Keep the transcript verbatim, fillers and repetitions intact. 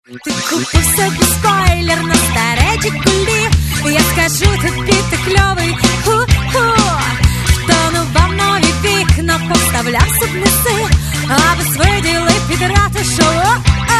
Ти купив собі спойлер на старе Жигулі. Я скажу тобі, ти кльовий, ху-ху. Тонував нові вікна, поставляв субміси, аби виділи під ратушою.